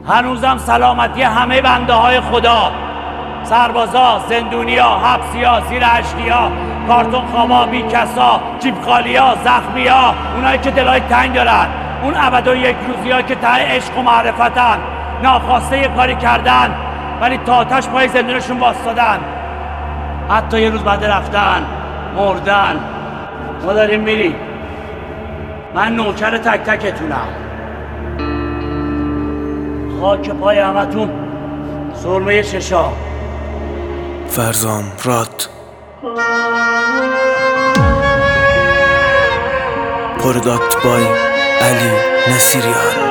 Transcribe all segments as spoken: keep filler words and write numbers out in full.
هنوزم سلامتی همه بنده های خدا، سربازا، زندونیا، حبسیا، زیر اشتیا، کارتون خوابا، بی کسا، جیب خالیا، زخمیا، اونایی که دلای تنگ دارن، اون ابد و یک روزی ها که ته عشق و معرفتن، ناخواسته یه کاری کردن ولی تا آتش پای زندونشون باستادن، حتی یه روز بعد رفتن مردن. ما داریم میریم، من نوکر تک تکتونم، خاک پای همتون، سرمه چشا. فرزام راد پرداکت بای علی نصیریان.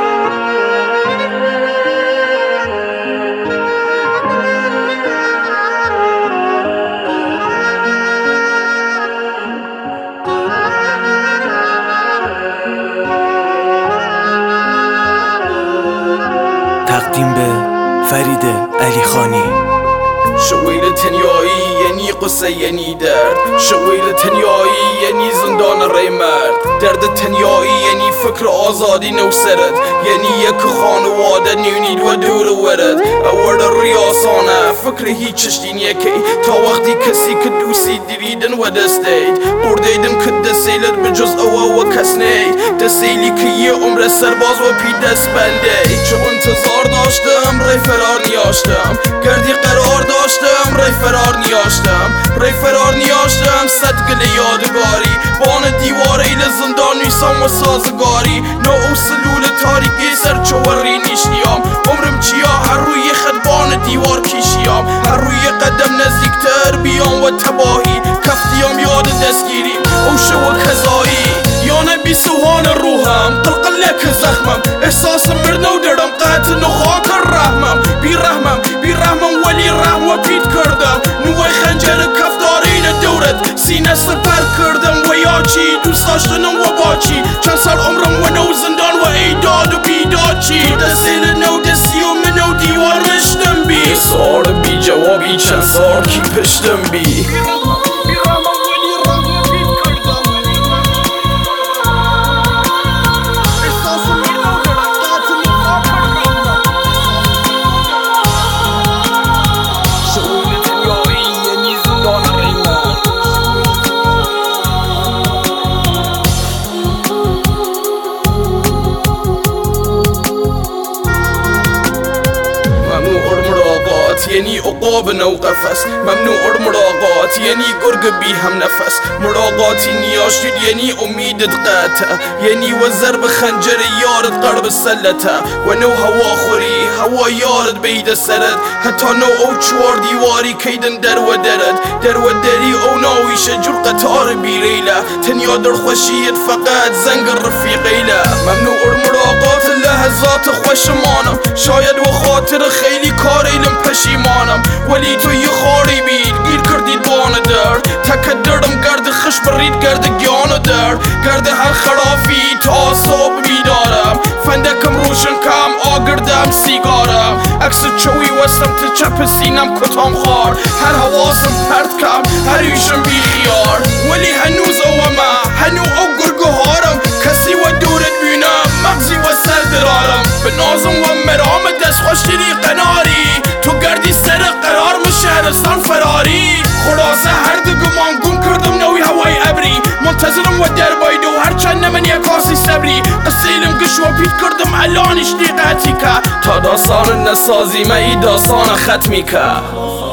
تقدیم به فرید علی خانی. شویل تنیایی یعنی قصه یعنی درد، شویل تنیایی یعنی زندان ری مرد، درد تنیایی یعنی فکر آزادی نو سرد، یعنی یک خانواده نیونید و دور ورد. اورد ریاسانه فکر هیچش دین یکی، تا وقتی کسی که دوستی دیریدن و دستید بردیدن که دستیلت به جز او و کس نید، دستیلی که یه عمر سرباز و پی دست بنده. چون انتظار داشتم ری فرار نیاشتم، گردی قرار داشتم ری فرار نیاشتم، ری فرار نیاشتم. صد گل یادگاری بان دیوار ایل زندان نیسان و سازگاری، نو او سلول تاریکی سر چوری نیشتیام. عمرم چیا هر روی خدبان دیوار کیشیام، هر روی قدم نزدیکتر بیام و تباهی کفتیام یاد دستگیری او شو کذایی. یا نبی سوهان روحم قلقلک زخمم، احساس مرنو درم قتل و خاک رحمم. بی رحمم بی رحمم ولی رحم و پید کردم، نوی خنجر کفتارین دورت سینه سپر کردم. و یا چی دوست داشتنم و با چی، چند سال عمرم و نو زندان و ایداد و بیداد چی. دستیل نو دستی و منو دیوار رشتم بی، سوال بی جوابی چند سال کی پشتم بی. یعنی عقاب نو قفس، ممنوع مراقات یعنی گرگ بی هم نفس. مراقاتی نیاز شد یعنی امیدت قطع، یعنی و ضرب خنجر یارت قرب سلته. و نو هوا خوری هوا یارت بید سرد، حتی نو او چوار دیواری کیدن در و درد. در و دری او ناویش جور قطار بیریله، تنیا در خوشیت فقط زنگ رفیقیله. ممنوع مراقات لحظات خوشمانم، شاید و خاطر خیلی کار ایلم پشیمانم. ولی تو یه خاری بید گیر کردید بان درد، تک دردم گرد خش برید گرد گیان درد. گرد هر خرافی تا صبح بیدارم، فندکم روشن کم آگردم سیگارم. عکس چوی و سمت چپ سینم کتام خار، هر حواسم پرت کم هر ایشم بی خیار. ولی هنوز اوما هنو او گرگوهارم، کسی و دورت بینم مغزی و سر درارم. به نازم و مرام دست خوشتری قناری، تو گردی سر قرار من شهرستان فراری. خلاصه هر دو گمان گم کردم نوی هوای ابری، منتظرم و در بایدو هرچند من یک کاسی صبری. قصیلم گش و پیت کردم الانش دیقتی که، تا داستان نسازی ما ای داستان ختمی که.